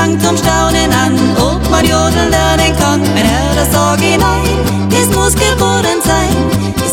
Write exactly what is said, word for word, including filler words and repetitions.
fang zum Staunen an, ob man jodeln lernen kann. Mein Herr, das sag ich nein, es muss geboren sein.